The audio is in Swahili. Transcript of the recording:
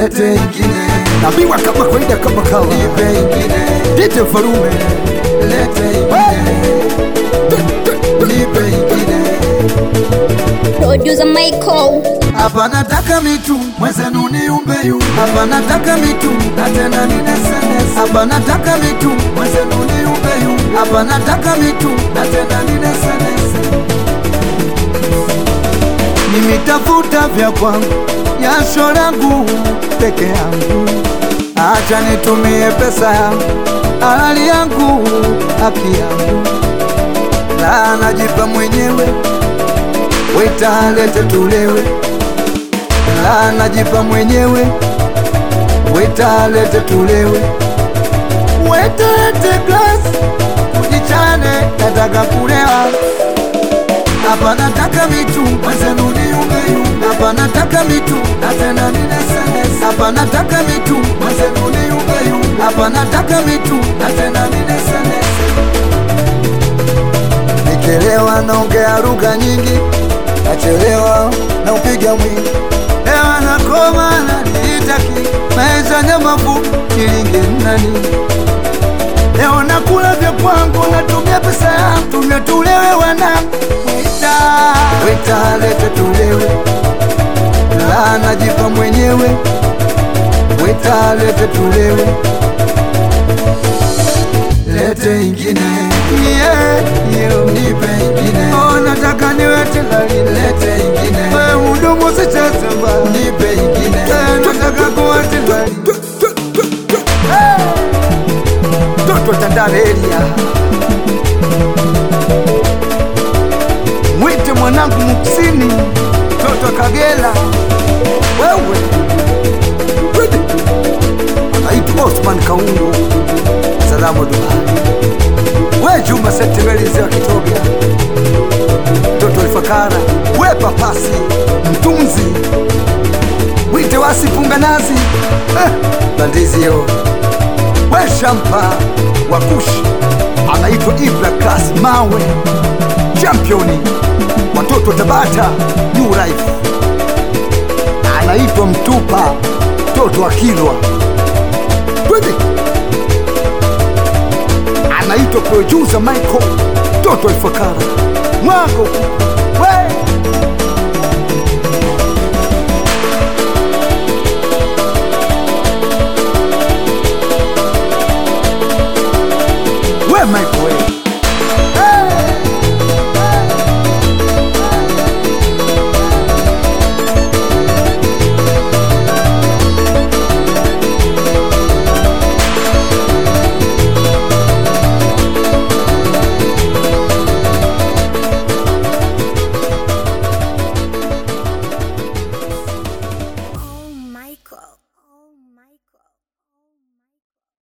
lete ingine. Naambiwa kama kawaida kama kawa, nipe ingine. DJ Mfarume, lete ingine. Nipe ingine. Producer Michael. Hapa nataka mitu, mwezenu niumbe yu. Hapa nataka mitu, na tena ninesenese. Hapa nataka mitu, mwezenu niumbe yu. Hapa nataka mitu, na tena ninesenese. Nimitafuta vya kwangu, jasho langu peke yangu. Acha nitumie pesa yangu, halali yangu, haki yangu. Na najipa mwenyewe, weta lete tulewe. Na najipa mwenyewe, weta lete tulewe. Weta lete glass, kujichane, nataka kulewa. Hapa nataka mitu, mwezenu niumbe yu. Hapa nataka mitu, na tena ninesenese. Hapa nataka mitu, mwezenu niumbe yu. Hapa nataka mitu, na tena ninesenese. Nikelewa naongea lugha nyingi, nachelewa na upiga mwingi. Ewa nakoma na nitaki, maisha nyamafu kilinge nani. Leo nakula vya kwangu, natumia pesa yangu, tumia tulewe wanangu. Weta lete tulewe. La najipa mwenyewe, weta lete tulewe. Lete ingine. Nipe ingine. Nataka niwete lali. Lete ingine. Mudumu sichazamba. Nipe ingine. Nataka kuwete lali. Toto Tandale area. Mwite mwanangu Muksini, Toto Kagela. Wewe anaitwa Osman Kaungu, Salamu Dubai. We Juma Setewelize wa Kitobia, Toto Ifakara. We Papasi Mtunzi, wite wasipunga nazi. Bandizi yo. We Shampa Wakushi, anaitwa Ibra Class Mawe, championi watoto Tabata New Life. Anaitwa Mtupa Toto wa Kilwa. Anaitwa producer Michael Toto Ifakara Mwango. We